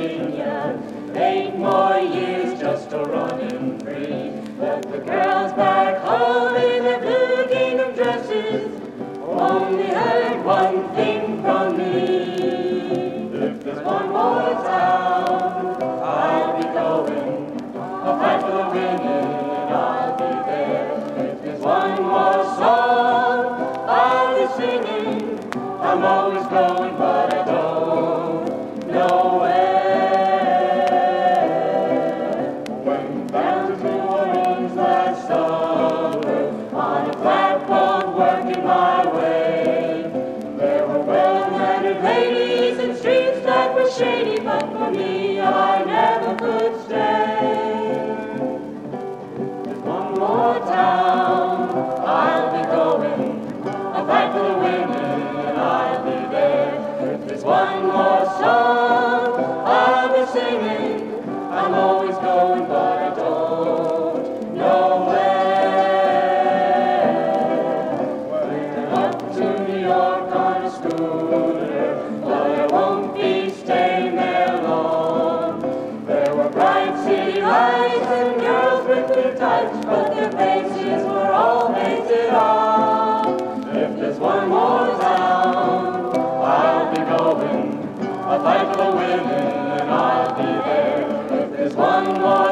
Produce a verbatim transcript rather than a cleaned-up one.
Virginia. Eight more years just to running free. But the girls back home in their blue gingham dresses only heard one thing from me. If there's one more town, I'll be going. I'll fight for the winning and I'll be there. If there's one more song, I'll be singing. I'm always going, but I don't know where. When down to New Orleans last summer, on a flatboat working my way, there were well-mannered ladies and streets that were shady, but for me, I never could stay. There's one more town I'll be going. I'll fight for the winning and I'll be there. If there's one more song I'll be singing, I'm always going, but I don't know where. Went up to New York on a schooner, but I won't be staying there long. There were bright city lights and girls with their tights, but their faces were all painted on. If there's one more town, I'll be going. I'll fight for the winning and I'll be there. If there's one more